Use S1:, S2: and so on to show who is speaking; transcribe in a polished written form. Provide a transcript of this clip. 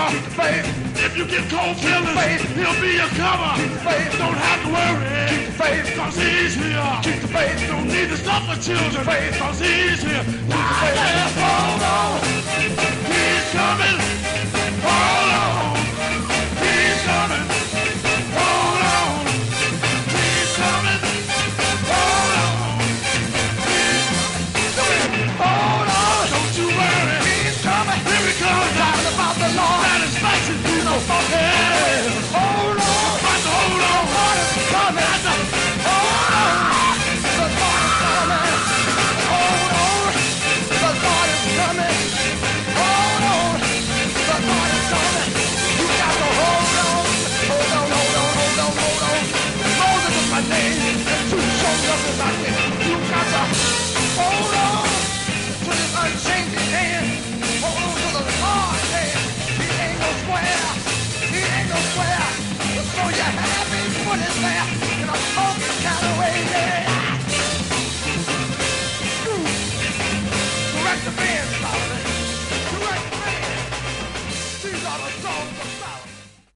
S1: Keep the faith.
S2: If you get cold feelings,
S1: faith.
S2: he'll be your cover.
S1: Keep the faith.
S2: Don't have to worry.
S1: Keep the faith.
S2: Cause he's here.
S1: Keep the faith.
S2: Don't need to suffer children.
S1: Faith.
S2: Cause he's here.
S1: Keep the faith.
S2: Hold on. He's coming. Hold on. He's coming. Hold on. He's coming. Hold on.
S1: Hold on.
S2: Don't you worry.
S1: He's coming.
S2: Here he comes.
S1: Talking about the Lord.
S2: Satisfaction. You know, yeah.
S1: Hold on.
S2: Got to hold on.
S1: The Lord is coming.
S2: Got to
S1: Hold on. The Lord is coming. Hold on. The Lord is coming. Hold on. The Lord is coming. You got to hold on. Hold on, hold on, hold on, hold on. Moses is my name. And two shoulders is my name. You got to hold on to this unchanging